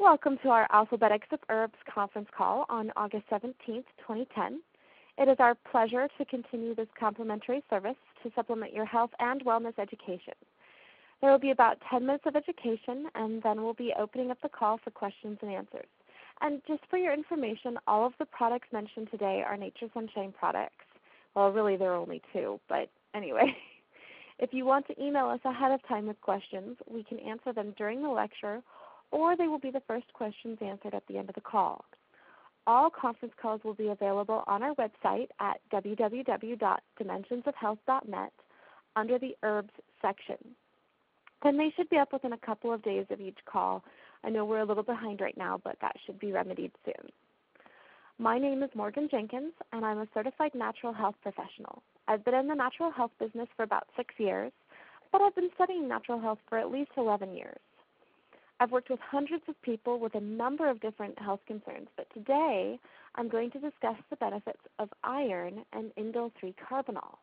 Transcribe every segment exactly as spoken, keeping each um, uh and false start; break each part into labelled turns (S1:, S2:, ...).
S1: Welcome to our Alphabetics of Herbs conference call on August seventeenth, twenty ten. It is our pleasure to continue this complimentary service to supplement your health and wellness education. There will be about ten minutes of education, and then we'll be opening up the call for questions and answers. And just for your information, all of the products mentioned today are Nature Sunshine products. Well, really, there are only two, but anyway. If you want to email us ahead of time with questions, we can answer them during the lecture, or they will be the first questions answered at the end of the call. All conference calls will be available on our website at w w w dot dimensions of health dot net under the Herbs section. And they should be up within a couple of days of each call. I know we're a little behind right now, but that should be remedied soon. My name is Morgan Jenkins, and I'm a certified natural health professional. I've been in the natural health business for about six years, but I've been studying natural health for at least eleven years. I've worked with hundreds of people with a number of different health concerns, but today I'm going to discuss the benefits of iron and indole three carbinol.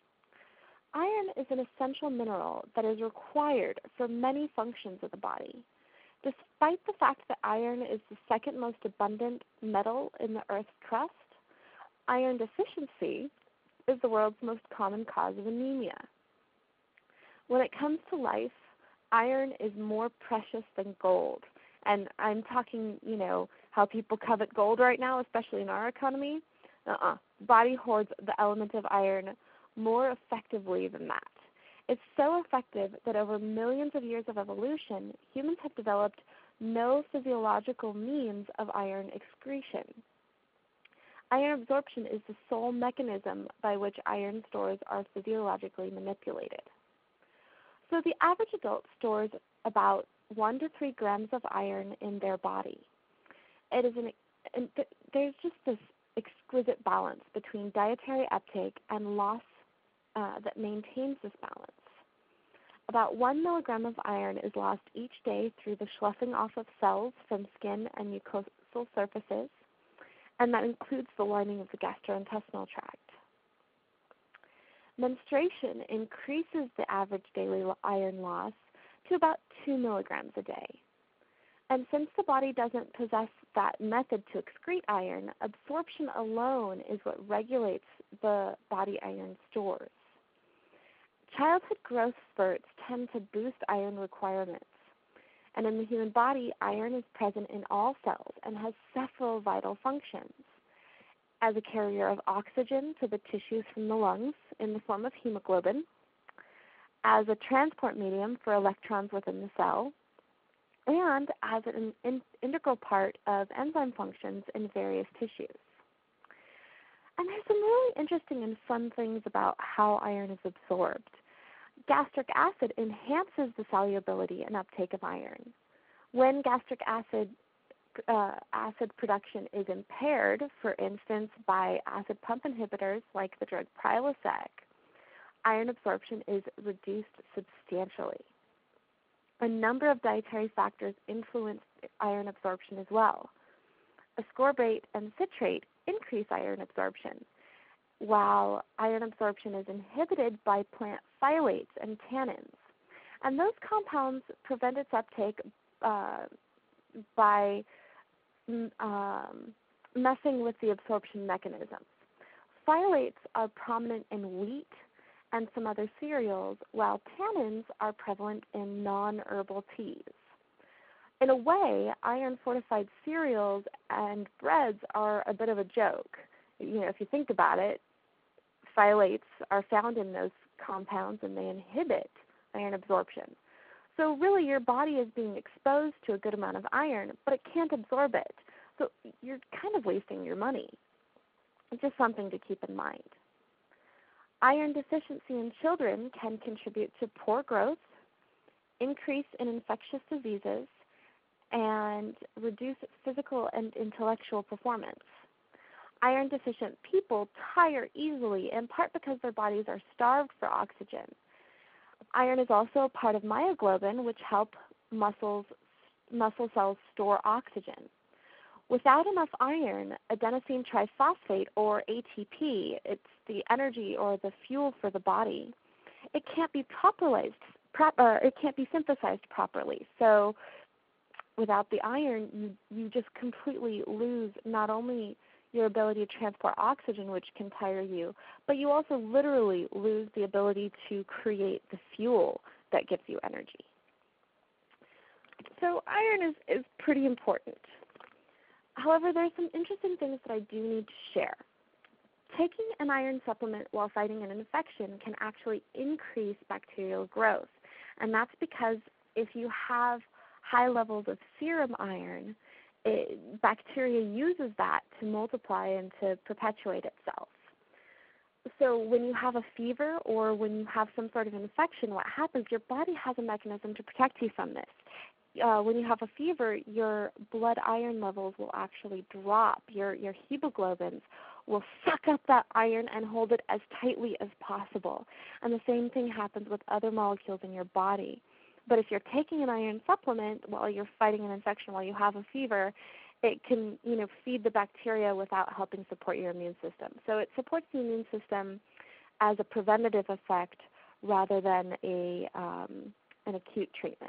S1: Iron is an essential mineral that is required for many functions of the body. Despite the fact that iron is the second most abundant metal in the Earth's crust, iron deficiency is the world's most common cause of anemia. When it comes to life, iron is more precious than gold. And I'm talking, you know, how people covet gold right now, especially in our economy. Uh-uh. The body hoards the element of iron more effectively than that. It's so effective that over millions of years of evolution, humans have developed no physiological means of iron excretion. Iron absorption is the sole mechanism by which iron stores are physiologically manipulated. So the average adult stores about one to three grams of iron in their body. It is an, and th- there's just this exquisite balance between dietary uptake and loss uh, that maintains this balance. About one milligram of iron is lost each day through the sloughing off of cells from skin and mucosal surfaces, and that includes the lining of the gastrointestinal tract. Menstruation increases the average daily iron loss to about two milligrams a day. And since the body doesn't possess that method to excrete iron, absorption alone is what regulates the body iron stores. Childhood growth spurts tend to boost iron requirements. And in the human body, iron is present in all cells and has several vital functions. As a carrier of oxygen to the tissues from the lungs in the form of hemoglobin, as a transport medium for electrons within the cell, and as an in- integral part of enzyme functions in various tissues. And there's some really interesting and fun things about how iron is absorbed. Gastric acid enhances the solubility and uptake of iron. When gastric acid uh, acid production is impaired, for instance, by acid pump inhibitors like the drug Prilosec, iron absorption is reduced substantially. A number of dietary factors influence iron absorption as well. Ascorbate and citrate increase iron absorption, while iron absorption is inhibited by plant phthalates and tannins. And those compounds prevent its uptake uh, by um, messing with the absorption mechanisms. Phthalates are prominent in wheat and some other cereals, while tannins are prevalent in non-herbal teas. In a way, iron-fortified cereals and breads are a bit of a joke. You know, if you think about it, phthalates are found in those compounds and they inhibit iron absorption. So really your body is being exposed to a good amount of iron, but it can't absorb it. So you're kind of wasting your money. It's just something to keep in mind. Iron deficiency in children can contribute to poor growth, increase in infectious diseases, and reduce physical and intellectual performance. Iron-deficient people tire easily, in part because their bodies are starved for oxygen. Iron is also a part of myoglobin, which help muscles, muscle cells store oxygen. Without enough iron, adenosine triphosphate, or A T P, it's the energy or the fuel for the body, it can't be properly, uh, it can't be synthesized properly. So without the iron, you, you just completely lose not only your ability to transport oxygen, which can tire you, but you also literally lose the ability to create the fuel that gives you energy. So iron is, is pretty important. However, there's some interesting things that I do need to share. Taking an iron supplement while fighting an infection can actually increase bacterial growth, and that's because if you have high levels of serum iron, it, bacteria uses that to multiply and to perpetuate itself. So when you have a fever or when you have some sort of infection, what happens, your body has a mechanism to protect you from this. Uh, when you have a fever, your blood iron levels will actually drop. Your, your hemoglobins will suck up that iron and hold it as tightly as possible. And the same thing happens with other molecules in your body. But if you're taking an iron supplement while you're fighting an infection, while you have a fever, it can, you know, feed the bacteria without helping support your immune system. So it supports the immune system as a preventative effect rather than a um, an acute treatment.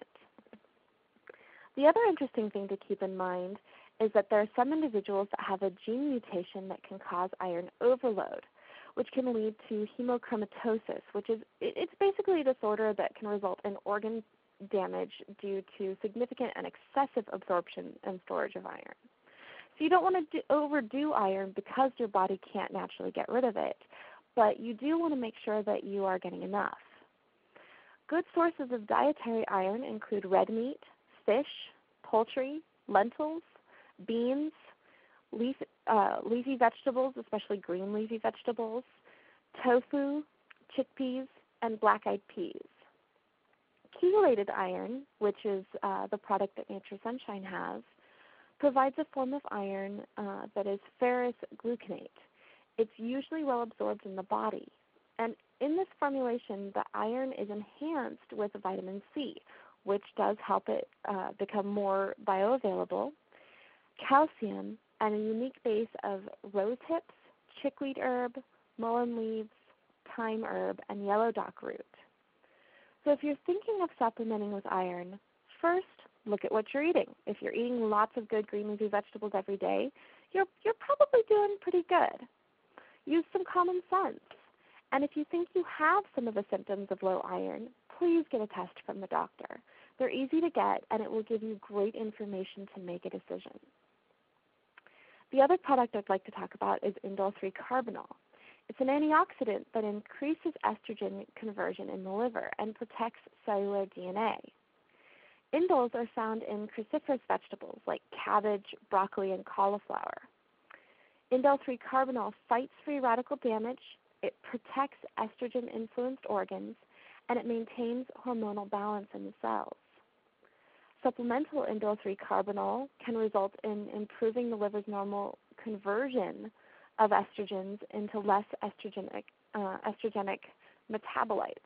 S1: The other interesting thing to keep in mind is that there are some individuals that have a gene mutation that can cause iron overload, which can lead to hemochromatosis, which is it's basically a disorder that can result in organ damage due to significant and excessive absorption and storage of iron. So you don't want to do, overdo iron because your body can't naturally get rid of it, but you do want to make sure that you are getting enough. Good sources of dietary iron include red meat, fish, poultry, lentils, beans, leaf, uh, leafy vegetables, especially green leafy vegetables, tofu, chickpeas, and black-eyed peas. Chelated iron, which is uh, the product that Nature Sunshine has, provides a form of iron uh, that is ferrous gluconate. It's usually well absorbed in the body. And in this formulation, the iron is enhanced with vitamin C, which does help it uh, become more bioavailable, calcium, and a unique base of rose hips, chickweed herb, mullein leaves, thyme herb, and yellow dock root. So if you're thinking of supplementing with iron, first look at what you're eating. If you're eating lots of good green leafy vegetables every day, you're, you're probably doing pretty good. Use some common sense. And if you think you have some of the symptoms of low iron, please get a test from the doctor. They're easy to get, and it will give you great information to make a decision. The other product I'd like to talk about is indole three carbinol. It's an antioxidant that increases estrogen conversion in the liver and protects cellular D N A. Indoles are found in cruciferous vegetables like cabbage, broccoli, and cauliflower. Indole three carbinol fights free radical damage, it protects estrogen-influenced organs, and it maintains hormonal balance in the cells. Supplemental indole three carbinol can result in improving the liver's normal conversion of estrogens into less estrogenic, uh, estrogenic metabolites.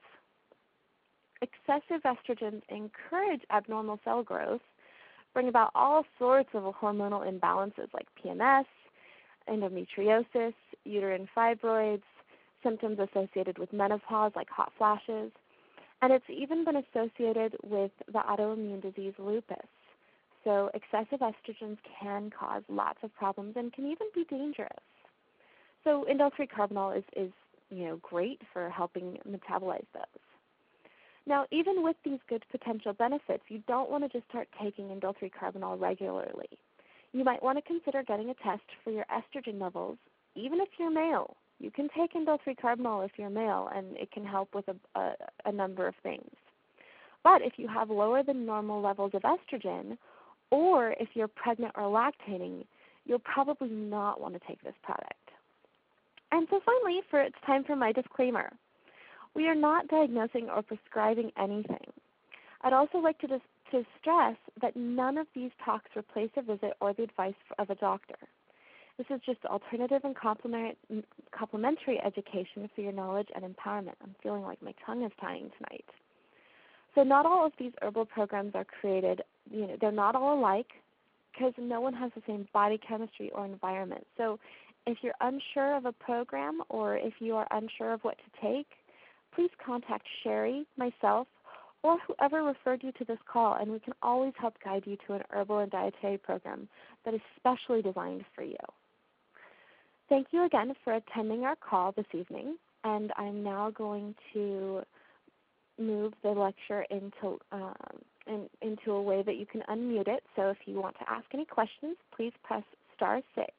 S1: Excessive estrogens encourage abnormal cell growth, bring about all sorts of hormonal imbalances like P M S, endometriosis, uterine fibroids, symptoms associated with menopause like hot flashes, and it's even been associated with the autoimmune disease lupus. So excessive estrogens can cause lots of problems and can even be dangerous. So indole three carbinol is, is you know, great for helping metabolize those. Now, even with these good potential benefits, you don't want to just start taking indole three carbinol regularly. You might want to consider getting a test for your estrogen levels, even if you're male. You can take indole three carbinol if you're male, and it can help with a, a, a number of things. But if you have lower than normal levels of estrogen, or if you're pregnant or lactating, you'll probably not want to take this product. And so finally, for it's time for my disclaimer. We are not diagnosing or prescribing anything. I'd also like to, dis- to stress that none of these talks replace a visit or the advice of a doctor. This is just alternative and complement- complementary education for your knowledge and empowerment. I'm feeling like my tongue is tying tonight. So not all of these herbal programs are created, you know, they're not all alike because no one has the same body chemistry or environment. So if you're unsure of a program or if you are unsure of what to take, please contact Sherry, myself, or whoever referred you to this call, and we can always help guide you to an herbal and dietary program that is specially designed for you. Thank you again for attending our call this evening, and I'm now going to move the lecture into, um, in, into a way that you can unmute it. So if you want to ask any questions, please press star six.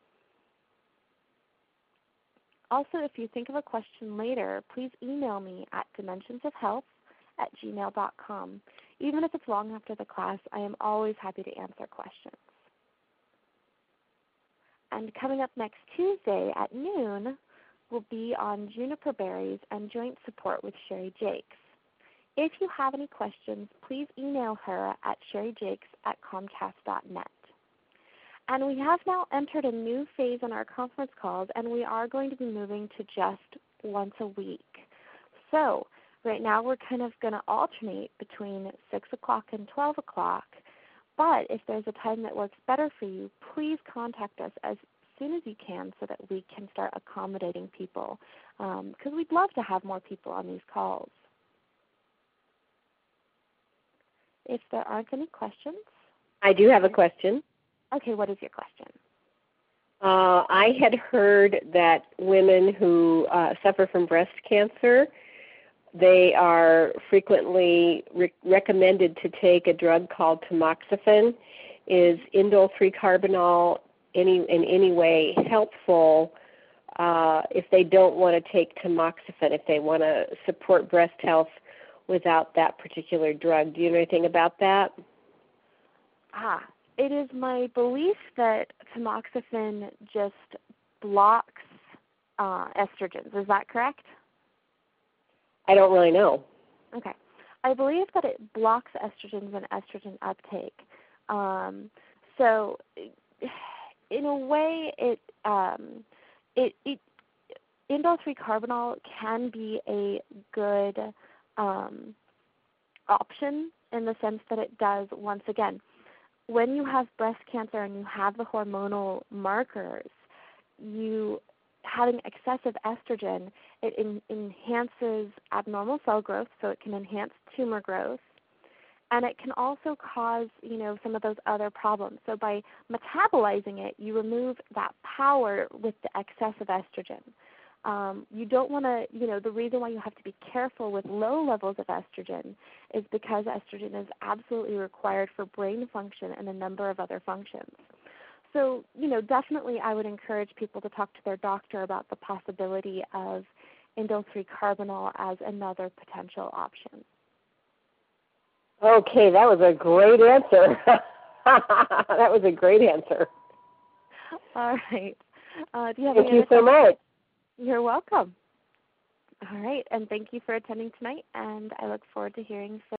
S1: Also, if you think of a question later, please email me at dimensionsofhealth at gmail dot com. Even if it's long after the class, I am always happy to answer questions. And coming up next Tuesday at noon will be on juniper berries and joint support with Sherry Jakes. If you have any questions, please email her at sherryjakes at comcast dot net. And we have now entered a new phase in our conference calls, and we are going to be moving to just once a week. So right now we're kind of going to alternate between six o'clock and twelve o'clock. But if there's a time that works better for you, please contact us as soon as you can so that we can start accommodating people, because um, we'd love to have more people on these calls. If there aren't any questions.
S2: I do have a question.
S1: Okay, what is your question?
S2: Uh, I had heard that women who uh, suffer from breast cancer, they are frequently re- recommended to take a drug called tamoxifen. Is indole three carbinol any, in any way helpful uh, if they don't want to take tamoxifen, if they want to support breast health without that particular drug? Do you know anything about that?
S1: Ah. It is my belief that tamoxifen just blocks uh, estrogens. Is that correct?
S2: I don't really know.
S1: Okay. I believe that it blocks estrogens and estrogen uptake. Um, so in a way, it, um, it, it indole three carbinol can be a good um, option in the sense that it does, once again, when you have breast cancer and you have the hormonal markers, you having excessive estrogen, it in, enhances abnormal cell growth, so it can enhance tumor growth, and it can also cause, you know, some of those other problems. So by metabolizing it, you remove that power with the excess of estrogen. Um, you don't want to, you know, the reason why you have to be careful with low levels of estrogen is because estrogen is absolutely required for brain function and a number of other functions. So, you know, definitely I would encourage people to talk to their doctor about the possibility of indole three carbinol as another potential option.
S2: Okay, that was a great answer. That was a great answer.
S1: All right. Uh, do you have
S2: Thank
S1: any
S2: you so much.
S1: You're welcome. All right, and thank you for attending tonight, and I look forward to hearing from